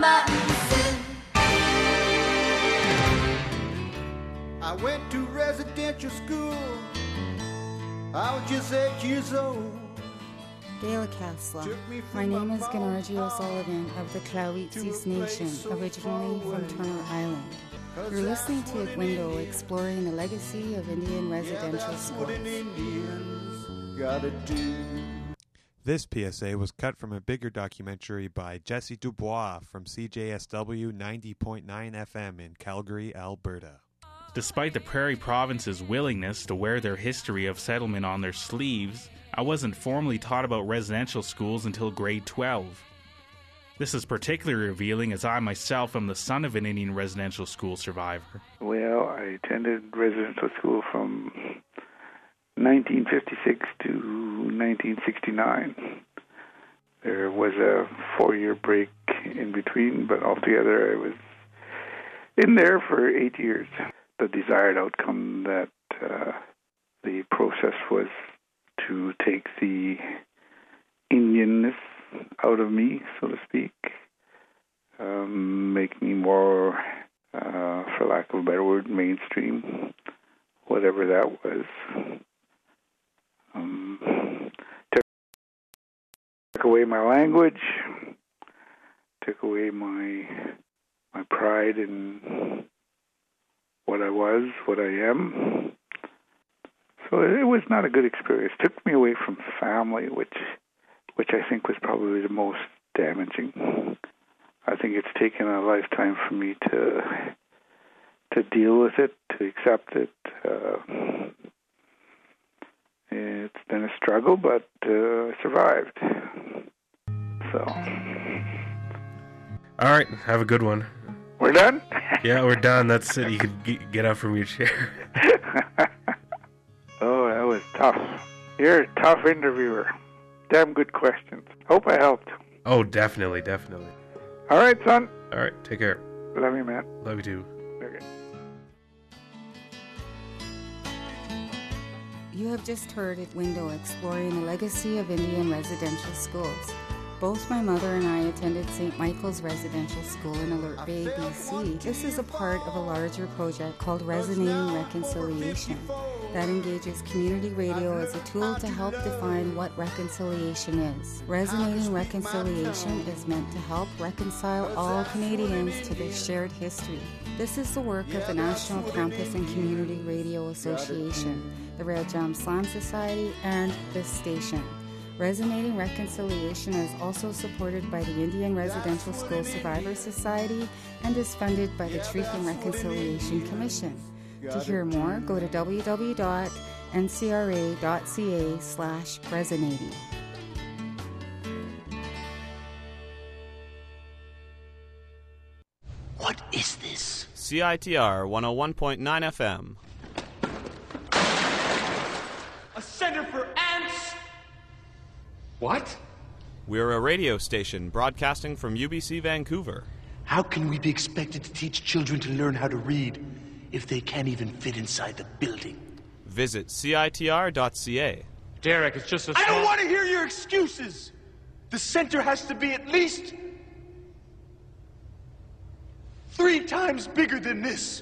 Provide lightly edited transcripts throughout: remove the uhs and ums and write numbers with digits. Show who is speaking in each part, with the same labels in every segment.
Speaker 1: I went to residential school. I was just 8 years old.
Speaker 2: Gaelic Casla. My name is Gennargy O'Sullivan of the Clawitsis Nation, originally from Turner Island. You're listening to Window, exploring the legacy of Indian residential schools.
Speaker 3: This PSA was cut from a bigger documentary by Jesse Dubois from CJSW 90.9 FM in Calgary, Alberta.
Speaker 4: Despite the Prairie Province's willingness to wear their history of settlement on their sleeves, I wasn't formally taught about residential schools until grade 12. This is particularly revealing as I myself am the son of an Indian residential school survivor.
Speaker 5: Well, I attended residential school from 1956 to 1969. There was a 4-year break in between, but altogether I was in there for 8 years. The desired outcome that the process was to take the Indianness out of me, so to speak, make me more, for lack of a better word, mainstream, whatever that was. Took away my language, took away my pride in what I was, what I am. So it was not a good experience. It took me away from family, which I think was probably the most damaging. I think it's taken a lifetime for me to deal with it, to accept it. It's been a struggle, but I survived. So.
Speaker 6: All right, have a good one.
Speaker 5: We're done?
Speaker 6: Yeah, we're done. That's it. You can get up from your chair.
Speaker 5: Oh, that was tough. You're a tough interviewer. Damn good questions. Hope I helped.
Speaker 6: Oh, definitely, definitely.
Speaker 5: All right, son.
Speaker 6: All right, take care.
Speaker 5: Love you, man.
Speaker 6: Love you too.
Speaker 5: Okay.
Speaker 2: You have just heard at Window, exploring the legacy of Indian residential schools. Both my mother and I attended St. Michael's Residential School in Alert Bay, BC. This is a part of a larger project called Resonating Reconciliation that engages community radio as a tool to help define what reconciliation is. Resonating Reconciliation is meant to help reconcile all Canadians to their shared history. This is the work of the National Campus and Community Radio Association, the Rail Jam Slam Society, and this station. Resonating Reconciliation is also supported by the Indian Residential School Survivor Society and is funded by the Truth and Reconciliation Commission. To hear more, go to www.ncra.ca/resonating.
Speaker 7: What is this?
Speaker 8: CITR 101.9 FM.
Speaker 7: A center for ants? What?
Speaker 8: We're a radio station broadcasting from UBC Vancouver.
Speaker 7: How can we be expected to teach children to learn how to read if they can't even fit inside the building?
Speaker 8: Visit CITR.ca.
Speaker 7: Derek, it's just I don't want to hear your excuses! The center has to be at least 3 times bigger than this.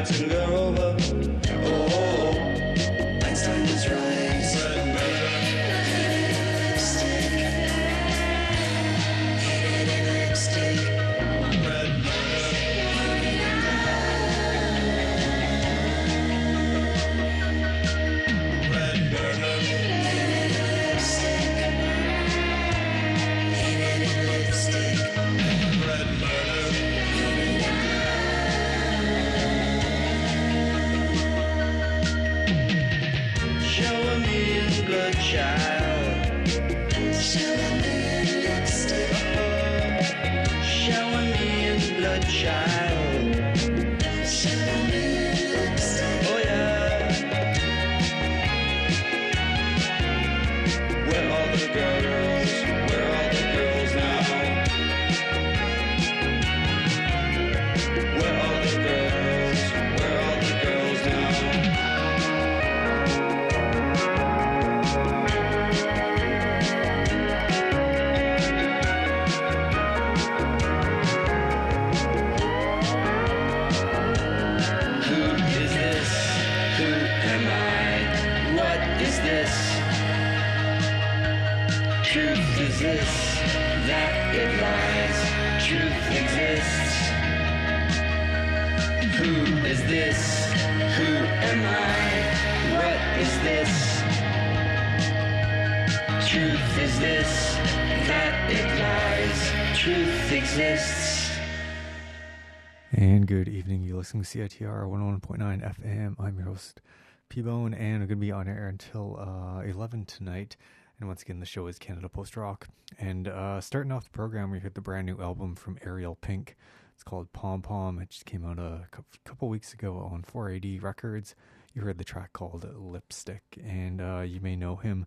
Speaker 9: dancing girl over. Oh, Einstein was right.
Speaker 10: And good evening, you're listening to CITR 101.9 FM. I'm your host, P-Bone, and I'm going to be on air until 11 tonight. And once again, the show is Canada Post Rock. And starting off the program, we heard the brand new album from Ariel Pink. It's called Pom Pom. It just came out a couple weeks ago on 4AD Records. You heard the track called Lipstick, and you may know him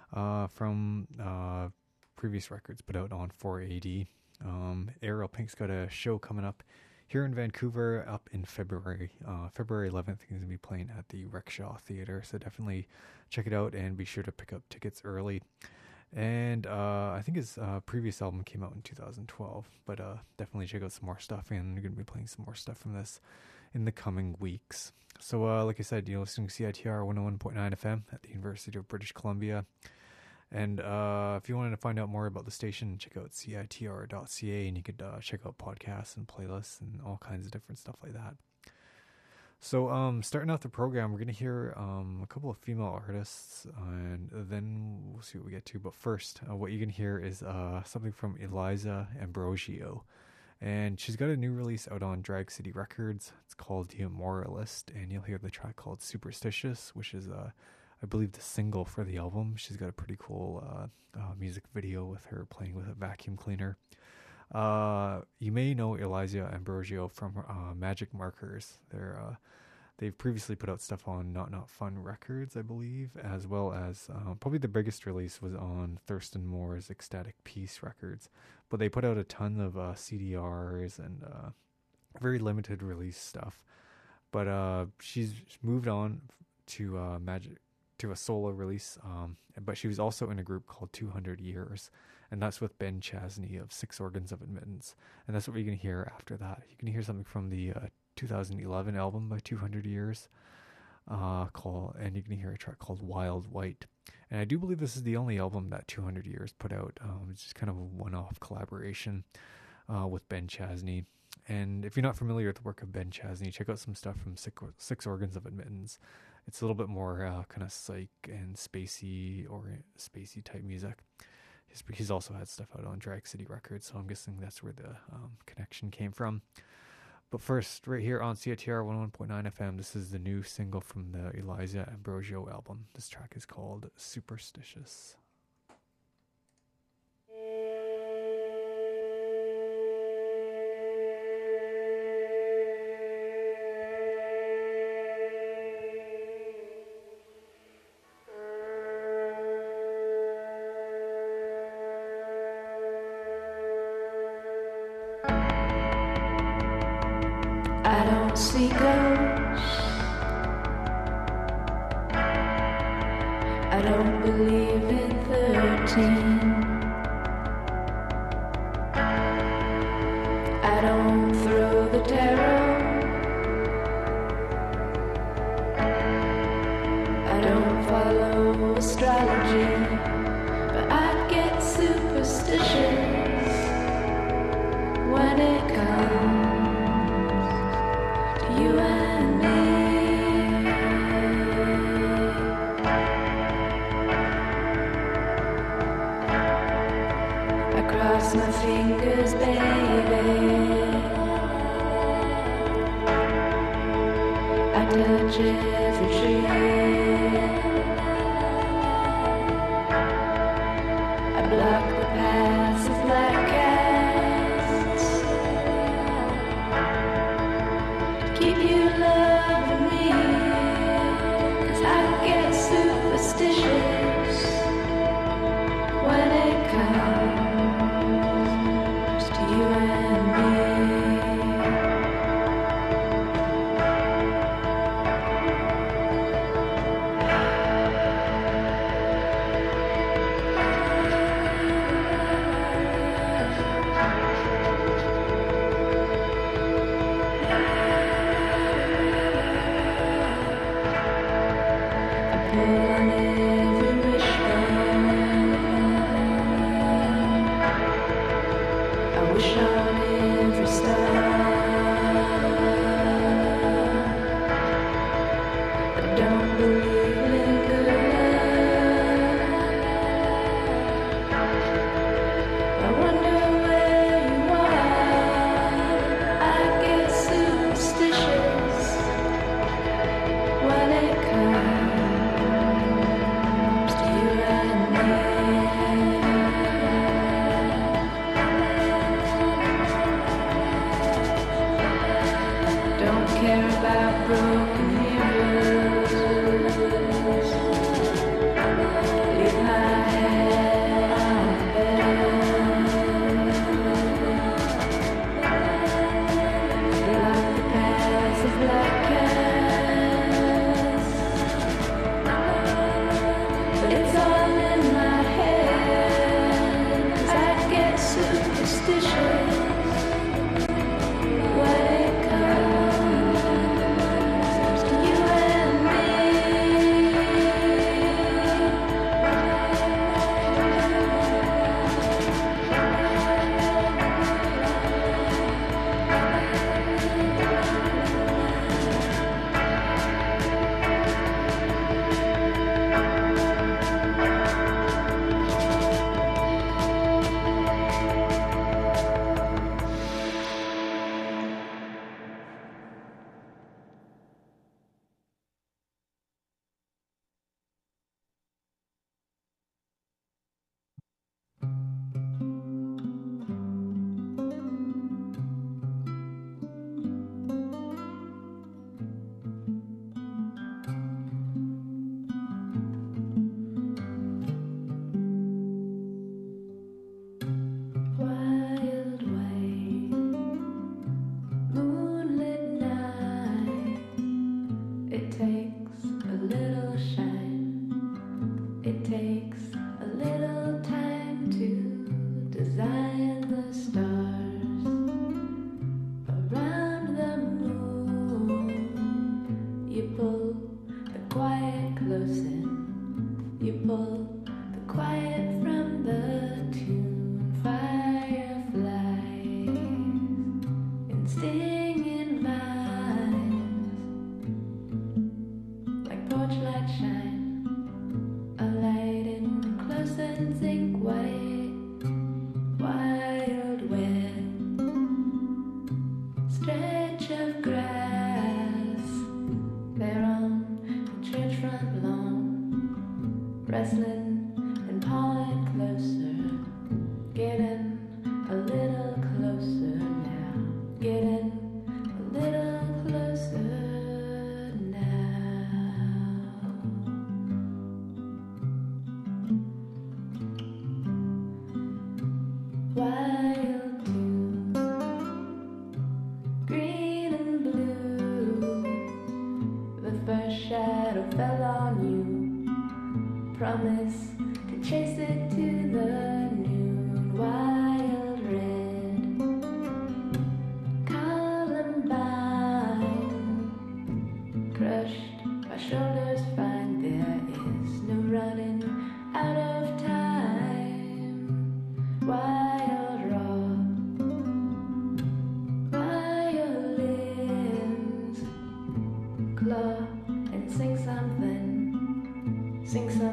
Speaker 10: from previous records put out on 4AD. Ariel Pink's got a show coming up here in Vancouver up in February. February 11th, he's going to be playing at the Rickshaw Theatre, so definitely check it out and be sure to pick up tickets early. And I think his previous album came out in 2012, but definitely check out some more stuff, and we're going to be playing some more stuff from this in the coming weeks. So like I said, you're listening to CITR 101.9 FM at the University of British Columbia. And if you wanted to find out more about the station, check out CITR.ca, and you could check out podcasts and playlists and all kinds of different stuff like that. So starting off the program, we're going to hear a couple of female artists, and then we'll see what we get to. But first, what you're going to hear is something from Eliza Ambrosio. And she's got a new release out on Drag City Records. It's called The Immoralist, and you'll hear the track called Superstitious, which is I believe the single for the album. She's got a pretty cool music video with her playing with a vacuum cleaner. You may know Eliza Ambrosio from Magic Markers. They've previously put out stuff on Not Fun Records, I believe, as well as probably the biggest release was on Thurston Moore's Ecstatic Peace Records. But they put out a ton of CDRs and very limited release stuff. But she's moved on to a solo release, but she was also in a group called 200 Years, and that's with Ben Chesney of Six Organs of Admittance, and that's what you're going to hear after that. You can hear something from the 2011 album by 200 Years, and you can hear a track called Wild White. And I do believe this is the only album that 200 Years put out. It's just kind of a one-off collaboration with Ben Chesney. And if you're not familiar with the work of Ben Chesney, check out some stuff from Six Organs of Admittance. It's a little bit more kind of psych and spacey type music. He's also had stuff out on Drag City Records, so I'm guessing that's where the connection came from. But first, right here on CITR 101.9 FM, this is the new single from the Eliza Ambrosio album. This track is called Superstitious.
Speaker 11: I don't see ghosts. I don't believe in 13. I don't throw the tarot. astrology, but I get superstitious when it comes to you and me. I cross my fingers, baby. I touch every tree. I block the paths of black cats. Keep you loving me, 'cause I get superstitious when it comes to you and me. Crushed, my shoulders find there is no running.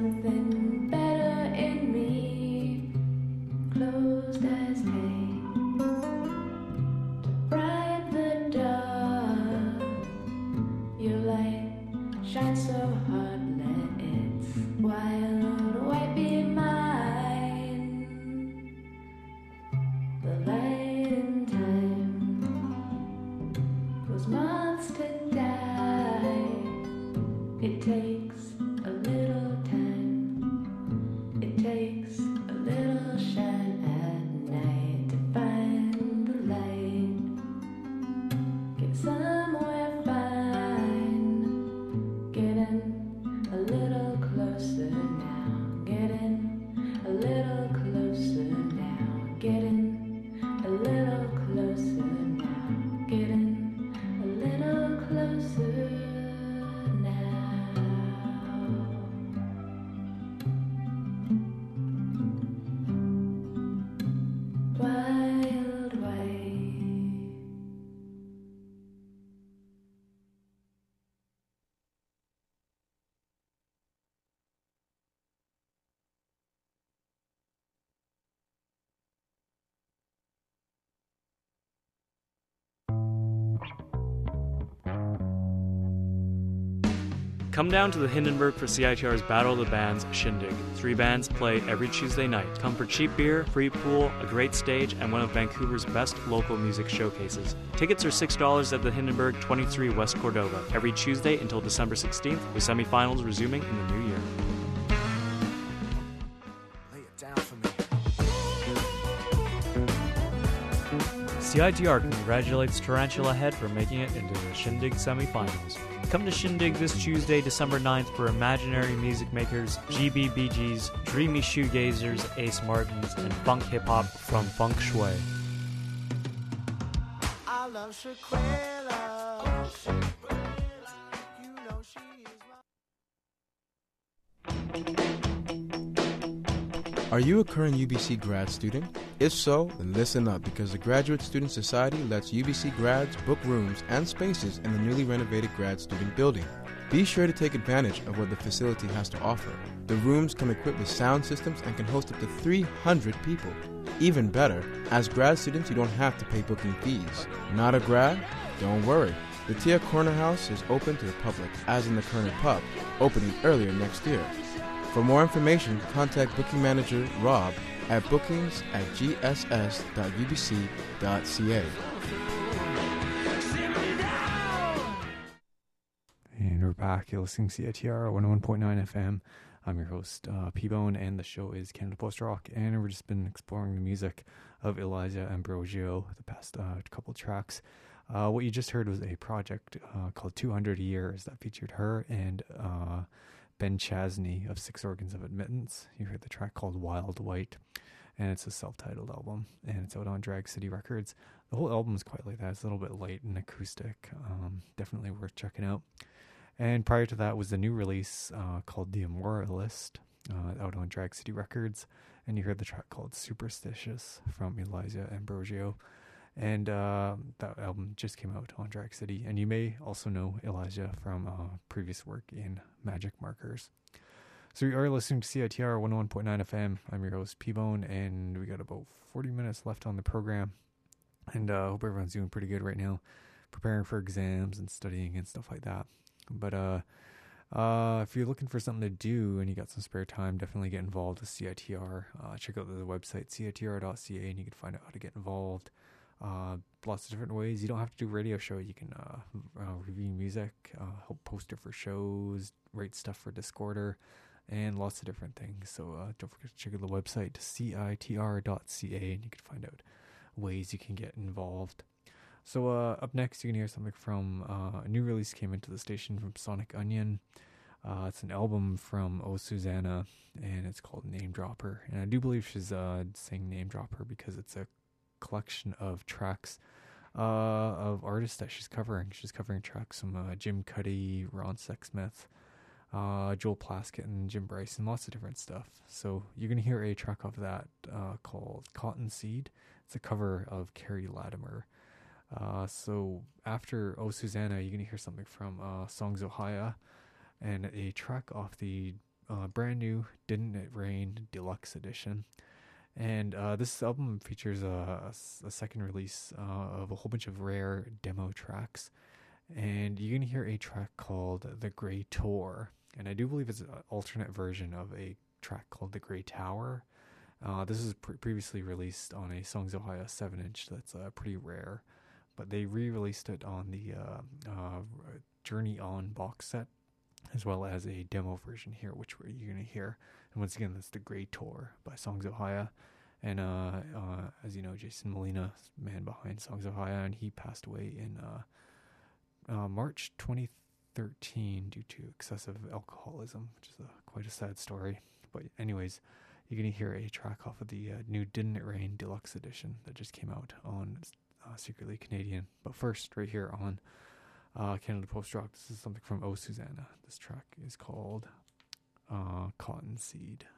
Speaker 11: something better in me, closed as pain, to bright the dark. Your light shines so hard, let its wild white be mine. The light in time was months to die. It takes a little time, it takes a little shine at night to find the light. Get somewhere fine, getting a little closer now, getting a little closer now, getting a little closer now, getting a little closer now. Wild white.
Speaker 12: Come down to the Hindenburg for CITR's Battle of the Bands Shindig. 3 bands play every Tuesday night. Come for cheap beer, free pool, a great stage, and one of Vancouver's best local music showcases. Tickets are $6 at the Hindenburg, 23 West Cordova, every Tuesday until December 16th, with semifinals resuming in the new year. CITR congratulates Tarantula Head for making it into the Shindig semifinals. Come to Shindig this Tuesday, December 9th for Imaginary Music Makers, GBBGs, Dreamy Shoegazers, Ace Martins, and Funk Hip Hop from Funk Shui.
Speaker 9: I love Shaquilla. You know she is my...
Speaker 13: Are you a current UBC grad student? If so, then listen up, because the Graduate Student Society lets UBC grads book rooms and spaces in the newly renovated grad student building. Be sure to take advantage of what the facility has to offer. The rooms come equipped with sound systems and can host up to 300 people. Even better, as grad students you don't have to pay booking fees. Not a grad? Don't worry. The Tia Corner House is open to the public, as in the Kerner Pub, opening earlier next year. For more information, contact booking manager Rob at bookings@gss.ubc.ca.
Speaker 10: And we're back. You're listening to CITR 101.9 FM. I'm your host, P-Bone, and the show is Canada Post Rock. And we've just been exploring the music of Elijah Ambrosio, the past couple tracks. What you just heard was a project called 200 Years that featured her and Ben Chasney of Six Organs of Admittance. You heard the track called Wild White, and it's a self-titled album, and it's out on Drag City Records. The whole album is quite like that. It's a little bit light and acoustic. Definitely worth checking out. And prior to that was the new release called The Immoralist, out on Drag City Records, and you heard the track called Superstitious from Elijah Ambrosio. And that album just came out on Drag City. And you may also know Elijah from previous work in Magic Markers. So we are listening to CITR 101.9 FM. I'm your host, P-Bone, and we got about 40 minutes left on the program. And I hope everyone's doing pretty good right now, preparing for exams and studying and stuff like that. But if you're looking for something to do and you got some spare time, definitely get involved with CITR. Check out the website, citr.ca, and you can find out how to get involved. Lots of different ways. You don't have to do a radio show. You can review music, help poster for shows, write stuff for Discorder, and lots of different things. So don't forget to check out the website, citr.ca, and you can find out ways you can get involved. So up next, you can hear something from a new release came into the station from Sonic Onion. It's an album from Oh Susanna, and it's called Name Dropper. And I do believe she's saying Name Dropper because it's a collection of tracks of artists that she's covering. She's covering tracks from Jim Cuddy, Ron Sexsmith, Joel Plaskett, and Jim Bryson, lots of different stuff. So you're going to hear a track of that called Cotton Seed. It's a cover of Carrie Latimer. So after Oh Susanna, you're going to hear something from Songs Ohio, and a track off the brand new Didn't It Rain Deluxe Edition. And this album features a second release of a whole bunch of rare demo tracks. And you're going to hear a track called The Grey Tour. And I do believe it's an alternate version of a track called The Grey Tower. This is previously released on a Songs of Ohio 7-inch that's pretty rare. But they re-released it on the Journey On box set, as well as a demo version here, which you're going to hear. And once again, that's The Grey Tour by Songs of Ohio. And as you know, Jason Molina, man behind Songs of Ohio, and he passed away in March 2013 due to excessive alcoholism, which is quite a sad story. But anyways, you're going to hear a track off of the new Didn't It Rain Deluxe Edition that just came out on Secretly Canadian. But first, right here on Canada Post Rock, this is something from Oh Susanna. This track is called Cottonseed.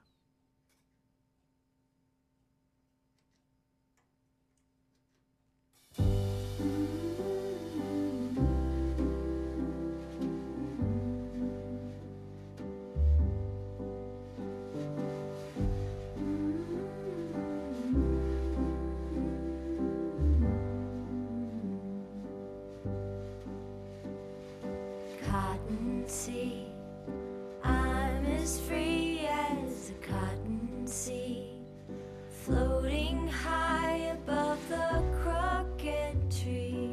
Speaker 11: Cottonseed, I'm as free as a cottonseed, floating high above the crooked tree.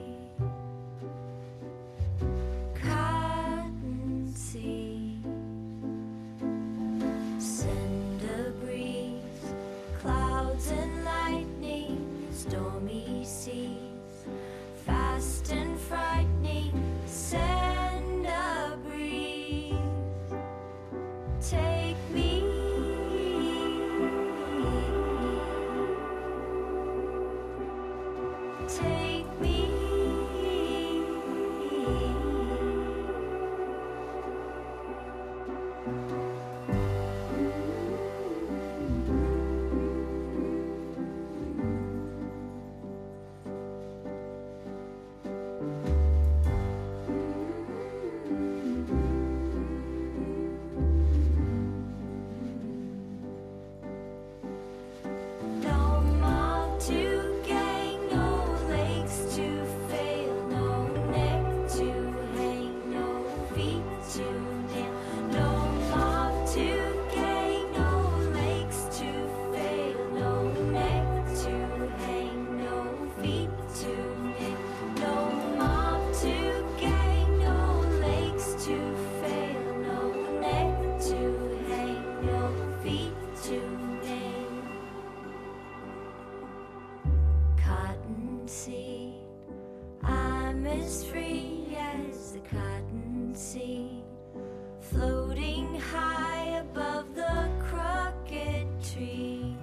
Speaker 11: Cottonseed, send a breeze, clouds and lightning, stormy seas, fast and frightening. Send a breeze, take me, take me. Cottonseed, I'm as free as the cottonseed, floating high above the crooked tree.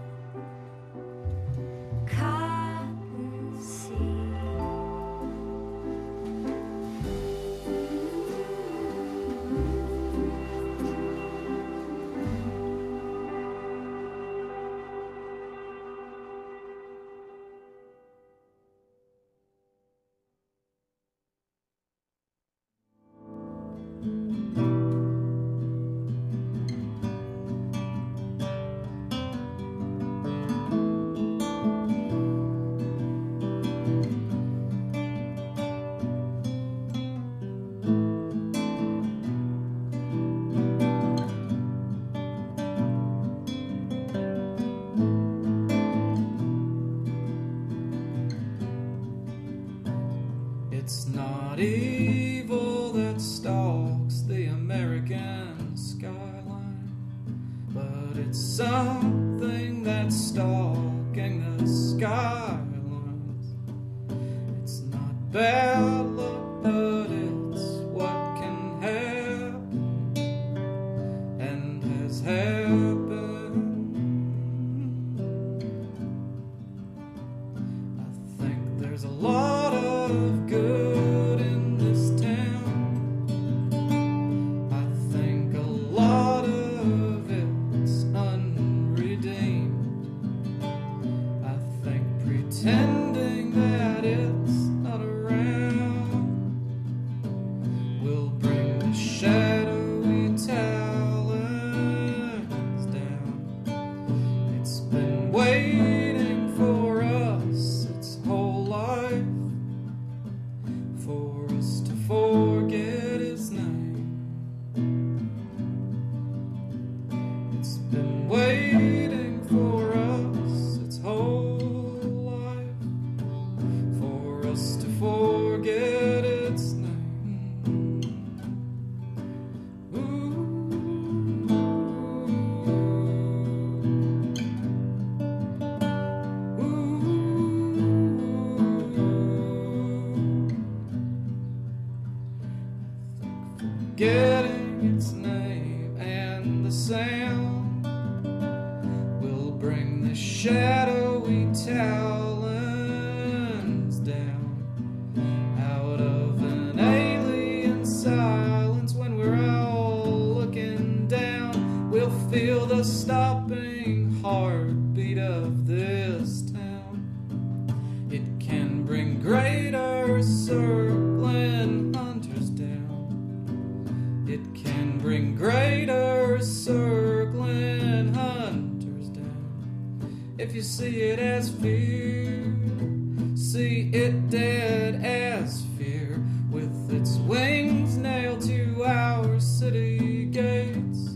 Speaker 14: It's not evil that stalks the American skyline, but it's something that's stalking the skylines. It's not bad luck, but it's what can happen and has happened. I think there's a lot of good in this town. I think a lot of it's unredeemed. I think pretending that it's not around forget his name. It's been waiting for us its whole life, for us to forget its name. Getting its name and the sound will bring the shadowy talons down out of an alien silence. When we're all looking down, we'll feel the stopping heartbeat of this town. It can bring greater circling hunters down. It can bring greater circling hunters down. If you see it as fear, see it dead as fear, with its wings nailed to our city gates.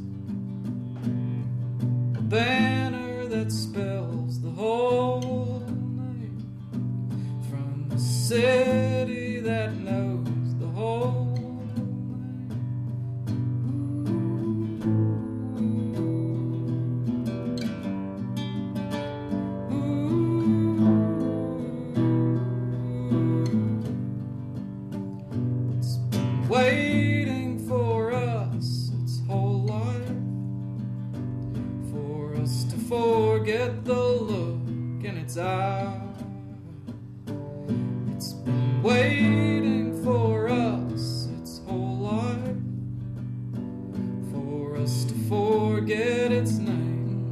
Speaker 14: A banner that spells the whole name, from the city that knows the whole. Waiting for us its whole life, for us to forget the look in its eye. It's been waiting for us its whole life, for us to forget its name.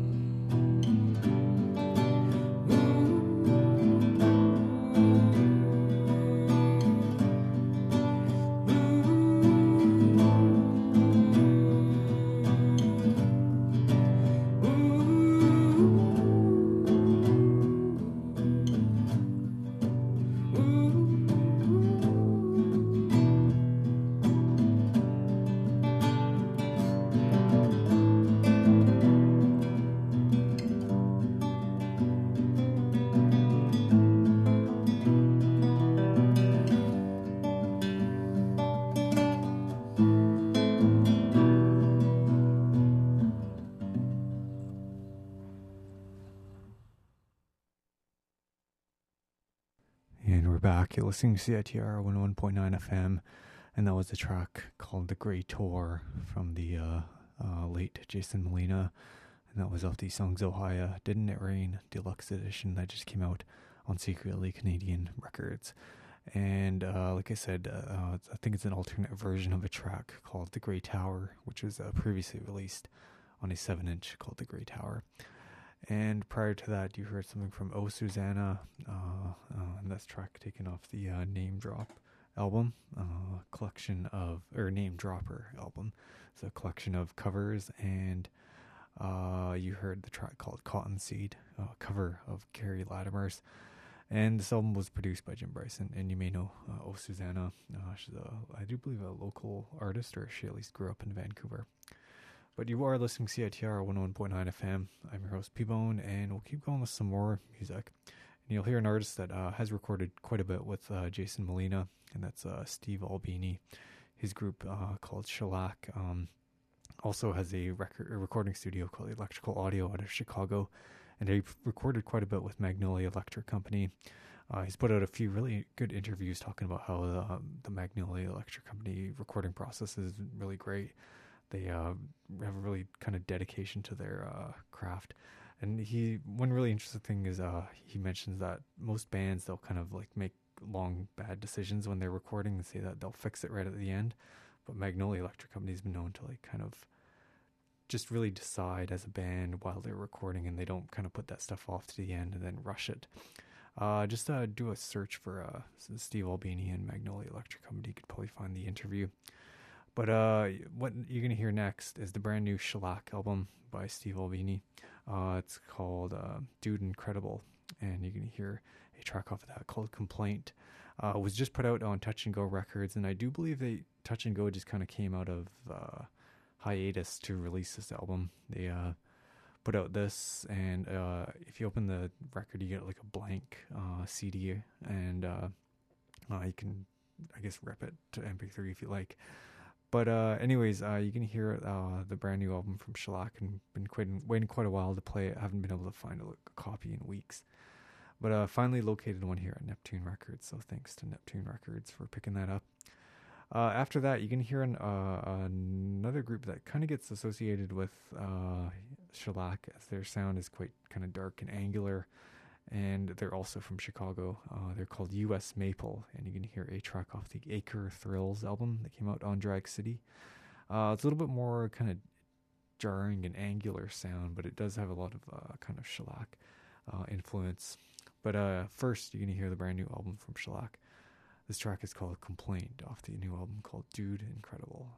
Speaker 10: Back. You're listening to CITR 101.9 FM, and that was a track called The Grey Tour from the late Jason Molina, and that was off the Songs Ohio Didn't It Rain Deluxe Edition that just came out on Secretly Canadian Records. And like I said, I think it's an alternate version of a track called The Grey Tower, which was previously released on a 7-inch called The Grey Tower. And prior to that, you heard something from Oh Susanna, and that's track taken off the Name Drop album, collection of, or Name Dropper album. It's a collection of covers, and you heard the track called Cotton Seed, cover of Gary Latimer's. And this album was produced by Jim Bryson, and you may know Oh Susanna. She's I do believe a local artist, or she at least grew up in Vancouver. But you are listening to CITR 101.9 FM. I'm your host, P-Bone, and we'll keep going with some more music. And you'll hear an artist that has recorded quite a bit with Jason Molina, and that's Steve Albini. His group called Shellac also has a recording studio called Electrical Audio out of Chicago, and they recorded quite a bit with Magnolia Electric Company. He's put out a few really good interviews talking about how the Magnolia Electric Company recording process is really great. They have a really kind of dedication to their craft. And one really interesting thing is he mentions that most bands, they'll kind of like make long bad decisions when they're recording and say that they'll fix it right at the end. But Magnolia Electric Company has been known to like kind of just really decide as a band while they're recording, and they don't kind of put that stuff off to the end and then rush it. Just do a search for Steve Albini and Magnolia Electric Company. You could probably find the interview. But what you're going to hear next is the brand new Shellac album by Steve Albini. It's called Dude Incredible, and you're going to hear a track off of that called Complaint. was just put out on Touch and Go Records, and I do believe Touch and Go just kind of came out of hiatus to release this album. They put out this, and if you open the record, you get like a blank CD, and you can, I guess, rip it to MP3 if you like. But anyways, you can hear the brand new album from Shellac, and been waiting quite a while to play it. I haven't been able to find a copy in weeks. But finally located one here at Neptune Records, so thanks to Neptune Records for picking that up. After that, you can hear another group that kind of gets associated with Shellac, as their sound is quite kind of dark and angular, and they're also from Chicago. They're called U.S. Maple, and you can hear a track off the Acre Thrills album that came out on Drag City. It's a little bit more kind of jarring and angular sound, but it does have a lot of kind of Shellac influence. But first, you're going to hear the brand new album from Shellac. This track is called Complaint, off the new album called Dude Incredible.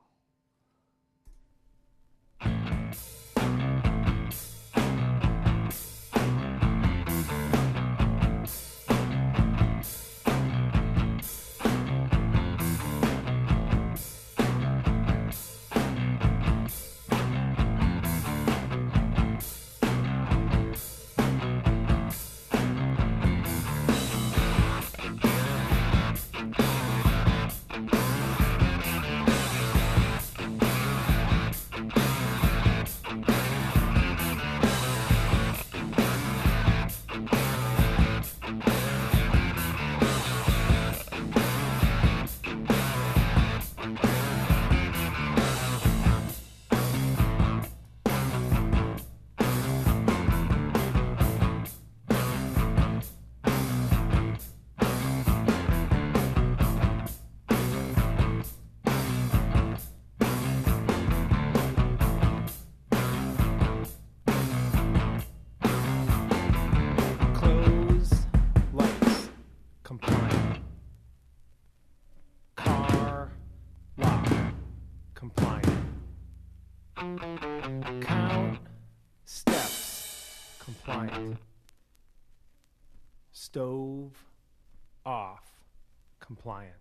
Speaker 15: Count steps compliant. Stove off compliant.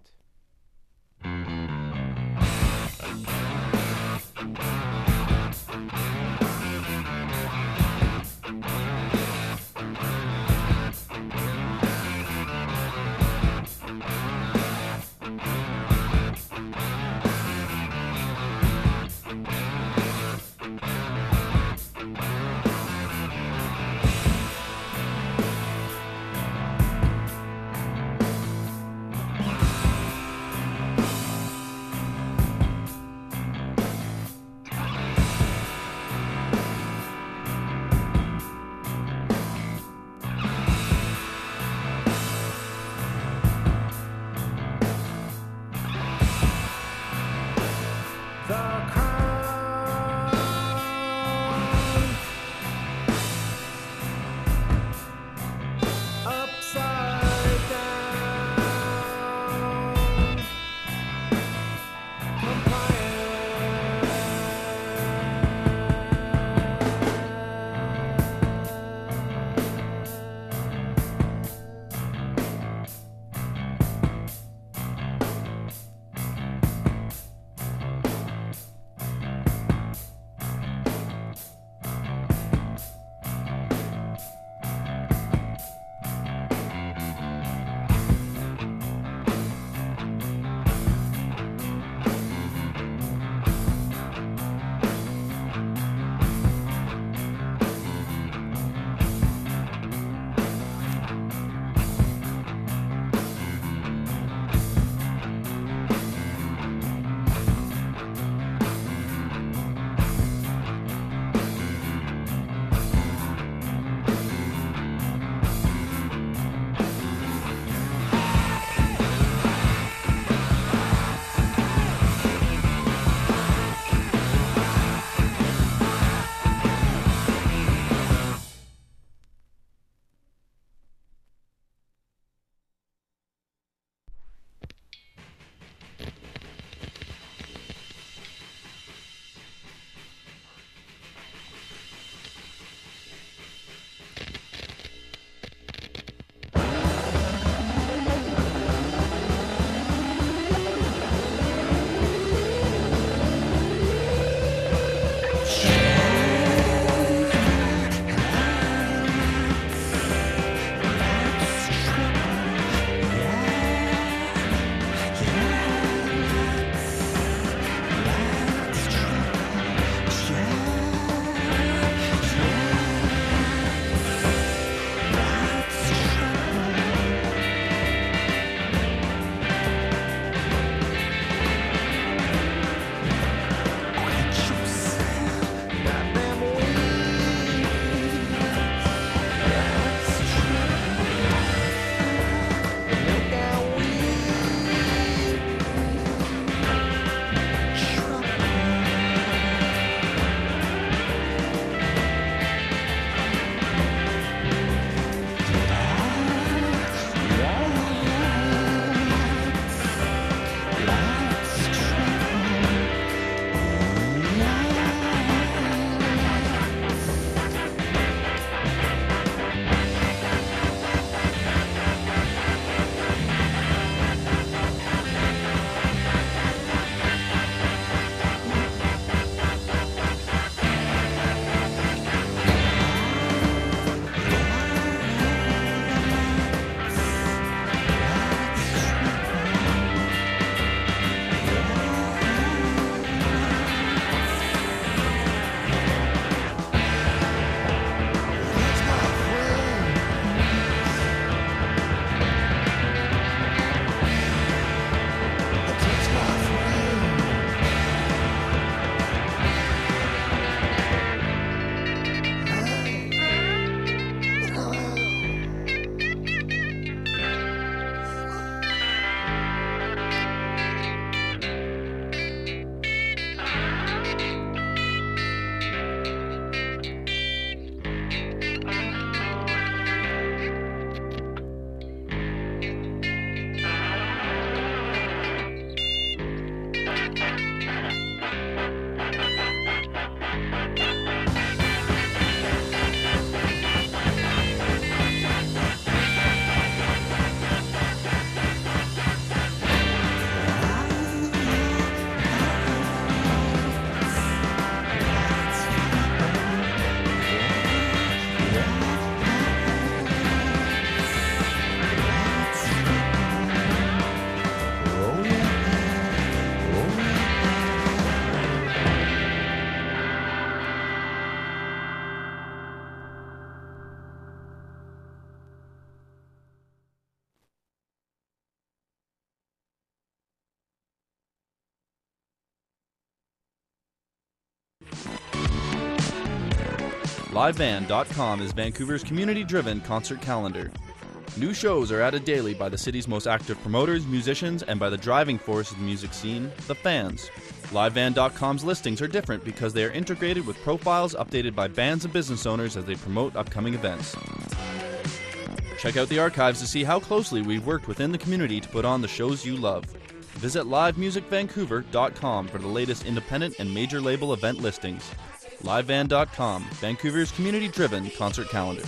Speaker 16: LiveBand.com is Vancouver's community-driven concert calendar. New shows are added daily by the city's most active promoters, musicians, and by the driving force of the music scene, the fans. LiveBand.com's listings are different because they are integrated with profiles updated by bands and business owners as they promote upcoming events. Check out the archives to see how closely we've worked within the community to put on the shows you love. Visit livemusicvancouver.com for the latest independent and major label event listings. LiveBand.com, Vancouver's community-driven concert calendar.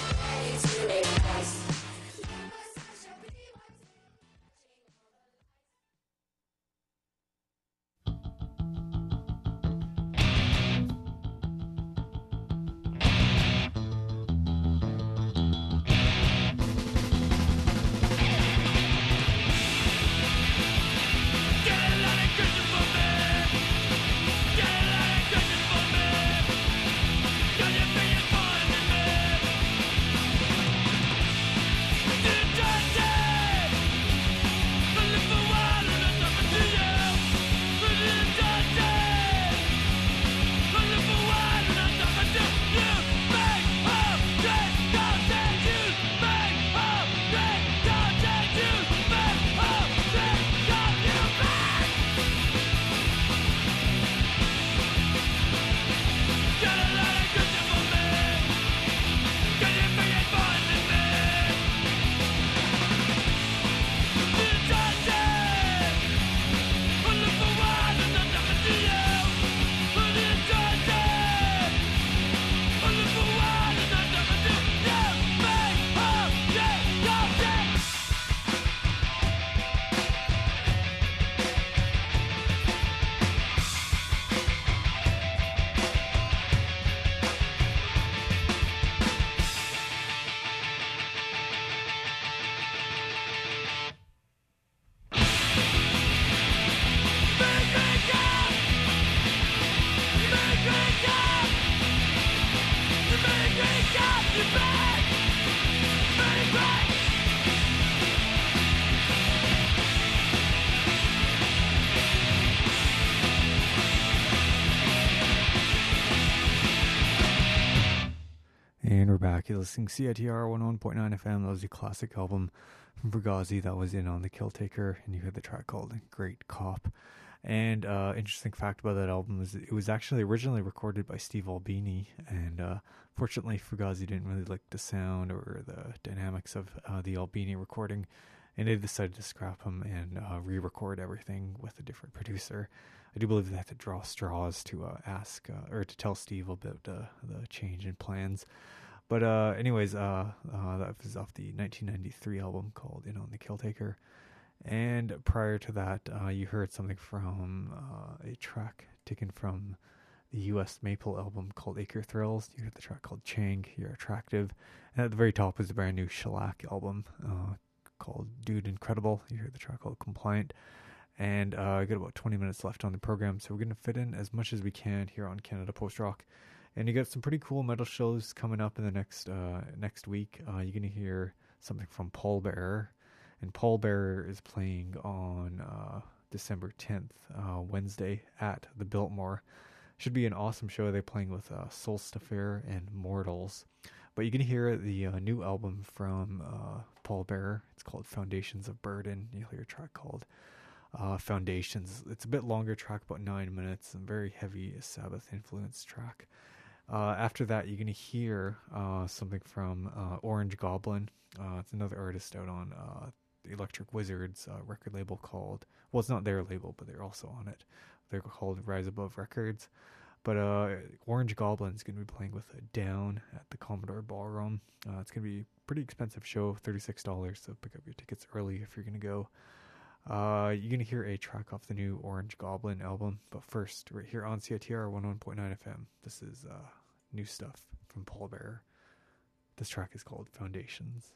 Speaker 10: And we're back. You're listening to CITR 101.9 FM. That was the classic album from Fugazi that was in on the Killtaker, and you heard the track called Great Cop. And interesting fact about that album is it was actually originally recorded by Steve Albini, and fortunately Fugazi didn't really like the sound or the dynamics of the Albini recording, and they decided to scrap him and re-record everything with a different producer. I do believe they had to draw straws to ask or to tell Steve about the change in plans. But anyways, that was off the 1993 album called In on the Killtaker. And prior to that, you heard something from a track taken from the U.S. Maple album called Acre Thrills. You heard the track called Chang, You're Attractive. And at the very top was the brand new Shellac album called Dude Incredible. You heard the track called Compliant. And I got about 20 minutes left on the program, so we're going to fit in as much as we can here on Canada Post Rock. And you got some pretty cool metal shows coming up in the next week. You're going to hear something from Pallbearer. And Pallbearer is playing on December 10th, Wednesday, at the Biltmore. Should be an awesome show. They're playing with Solstifair and Mortals. But you're going to hear the new album from Pallbearer. It's called Foundations of Burden. You'll hear a track called Foundations. It's a bit longer track, about 9 minutes, and very heavy Sabbath influenced track. After that, you're going to hear something from Orange Goblin. It's another artist out on the Electric Wizards record label called, well, it's not their label, but they're also on it. They're called Rise Above Records. But Orange Goblin is going to be playing with Down at the Commodore Ballroom. It's going to be a pretty expensive show, $36, so pick up your tickets early if you're going to go. You're going to hear a track off the new Orange Goblin album, but first, right here on CITR 101.9 FM, this is new stuff from Pallbearer. This track is called Foundations.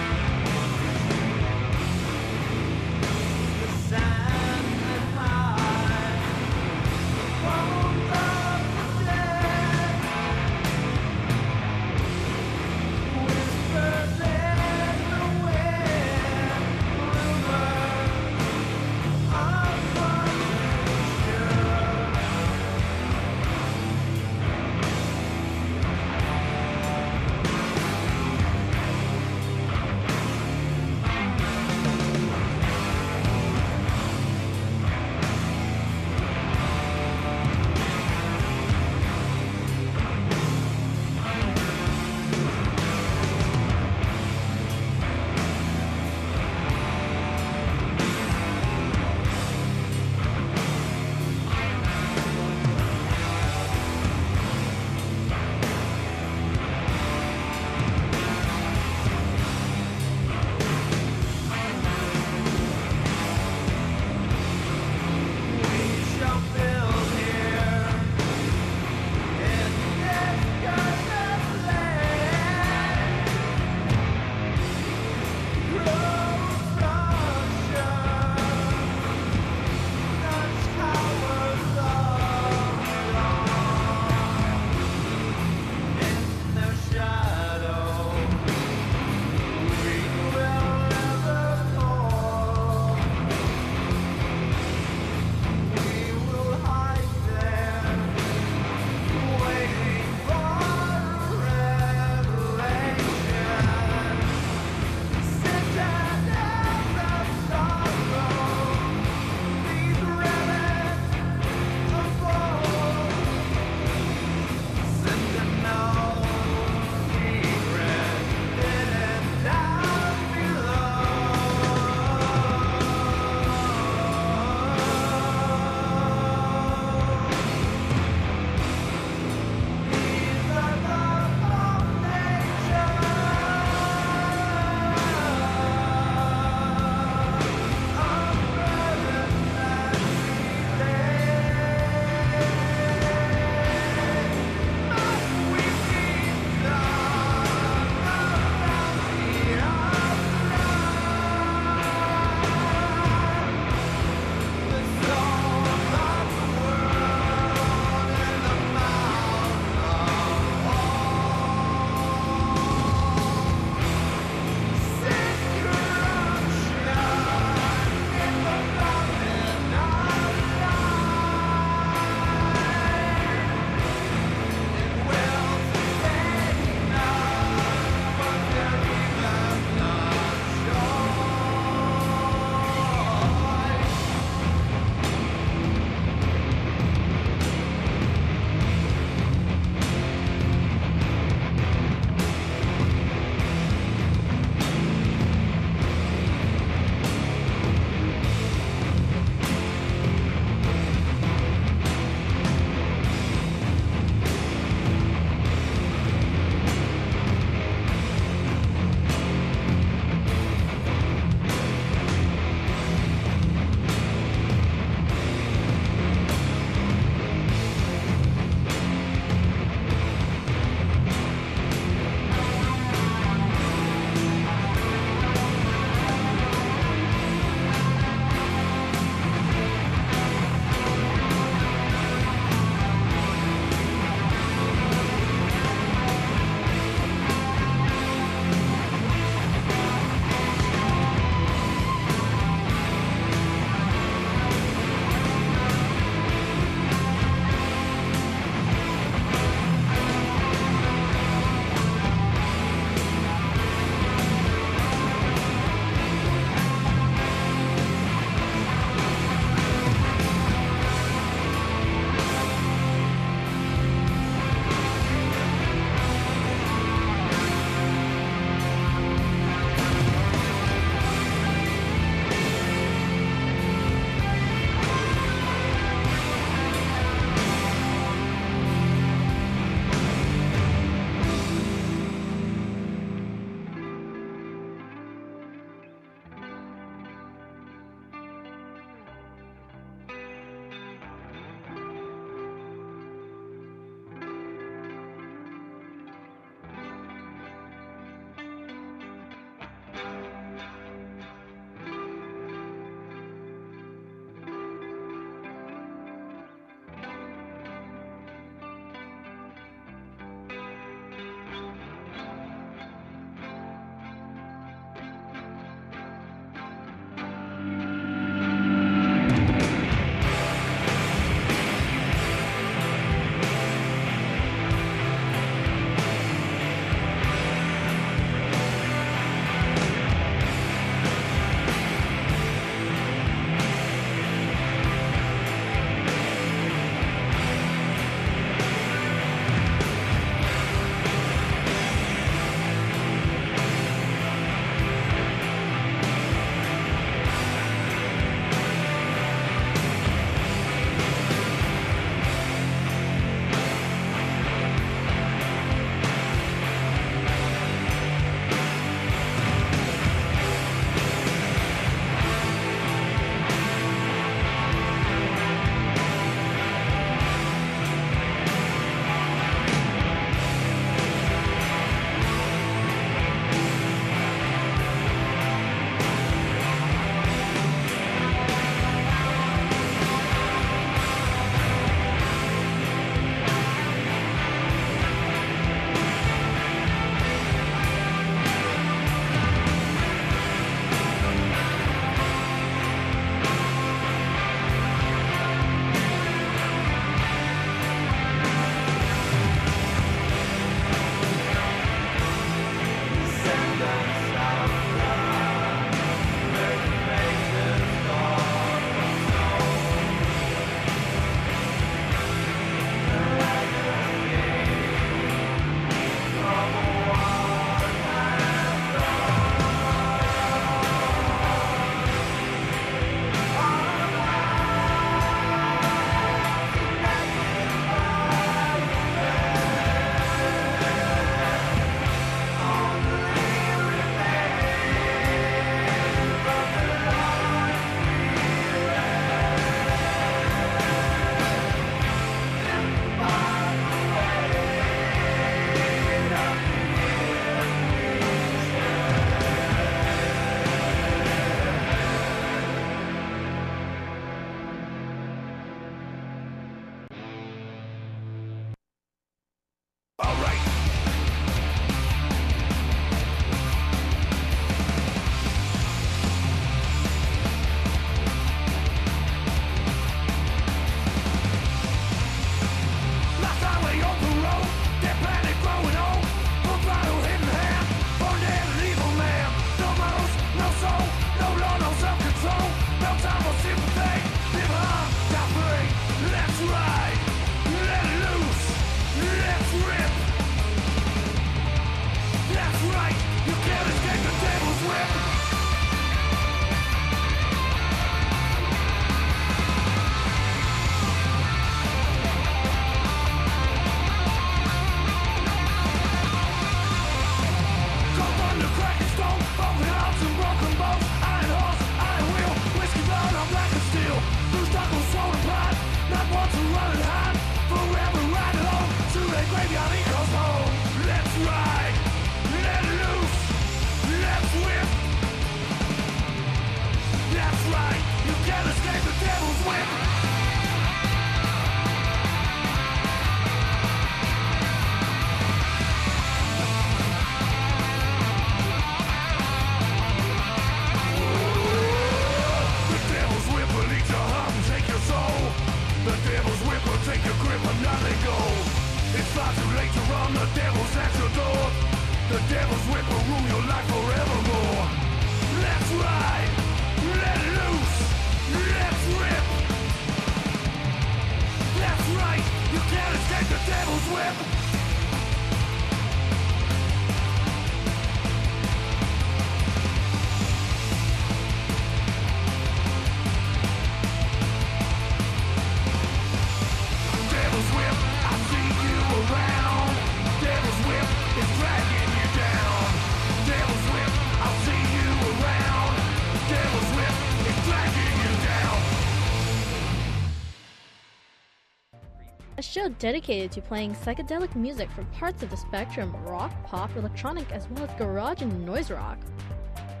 Speaker 17: A show dedicated to playing psychedelic music from parts of the spectrum: rock, pop, electronic, as well as garage and noise rock.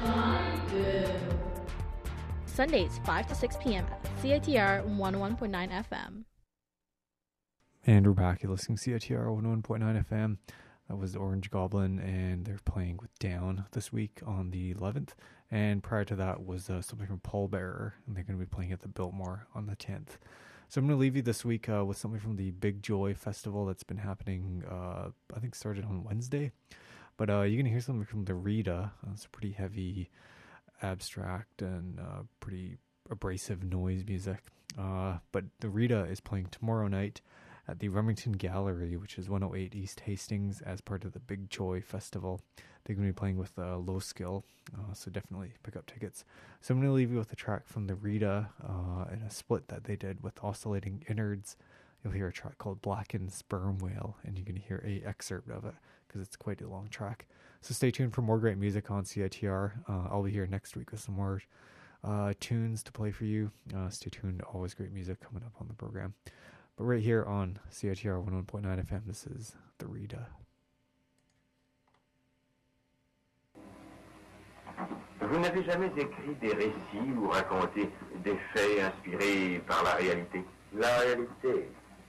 Speaker 17: Sundays, 5 to 6 p.m. at CITR 101.9 FM.
Speaker 10: And we're back. You're listening to CITR 101.9 FM. That was Orange Goblin, and they're playing with Down this week on the 11th. And prior to that was something from Pallbearer, and they're going to be playing at the Biltmore on the 10th. So I'm going to leave you this week with something from the Big Joy Festival that's been happening, I think started on Wednesday. But you're going to hear something from the Rita. It's pretty heavy, abstract, and pretty abrasive noise music. But the Rita is playing tomorrow night at the Remington Gallery, which is 108 East Hastings, as part of the Big Joy Festival. They're going to be playing with Low Skill, so definitely pick up tickets. So I'm going to leave you with a track from the Rita and a split that they did with Oscillating Innards. You'll hear a track called Blackened Sperm Whale, and you're going to hear an excerpt of it because it's quite a long track. So stay tuned for more great music on CITR. I'll be here next week with some more tunes to play for you. Stay tuned. Always great music coming up on the program. But right here on CITR 101.9 FM, this is the Rita.
Speaker 18: Vous n'avez jamais écrit des récits ou raconté des faits inspirés par la réalité? La réalité,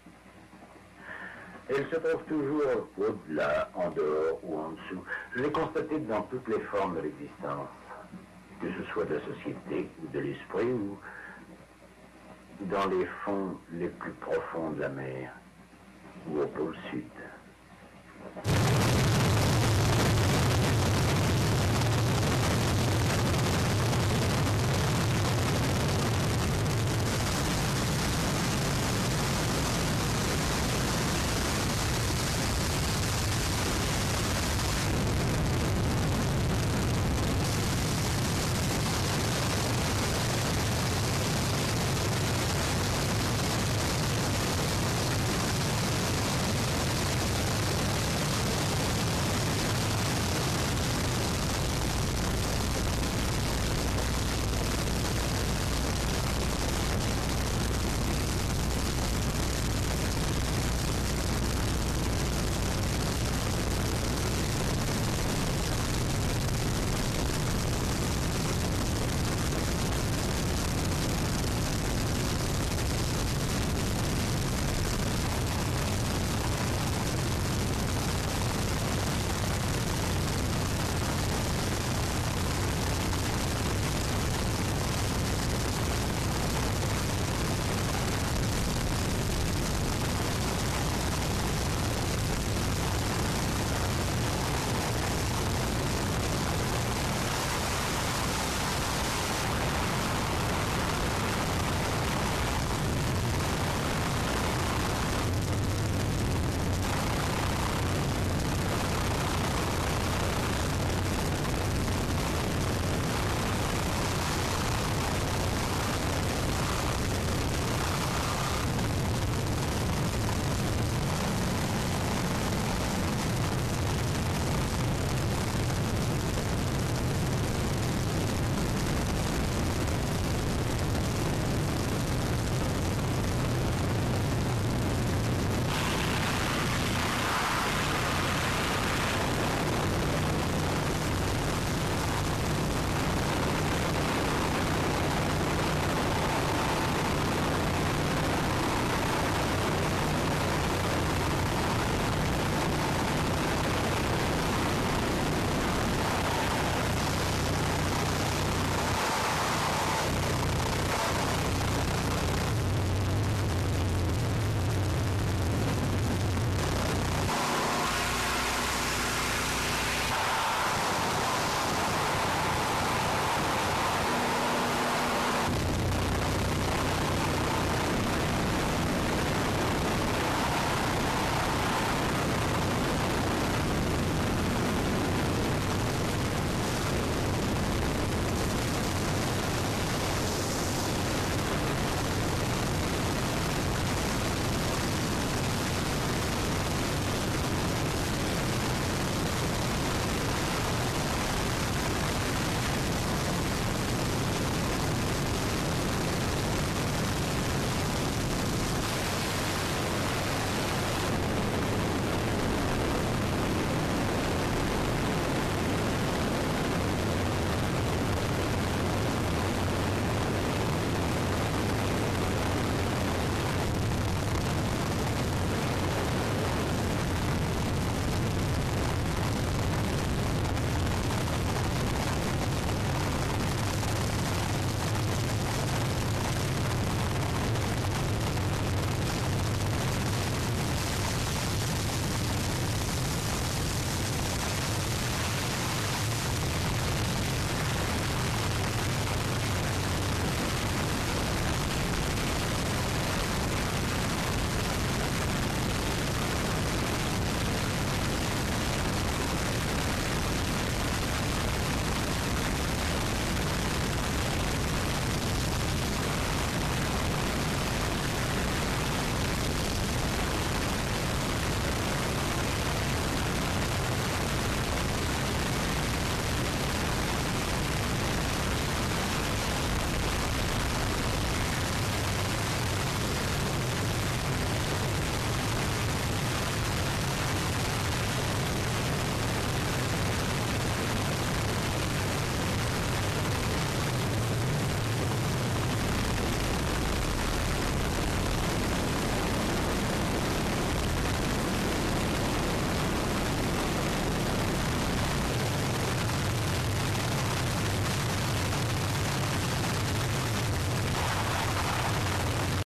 Speaker 18: elle se trouve toujours au-delà, en dehors ou en dessous. Je l'ai constaté dans toutes les formes de l'existence, que ce soit de la société ou de l'esprit ou dans les fonds les plus profonds de la mer ou au pôle sud.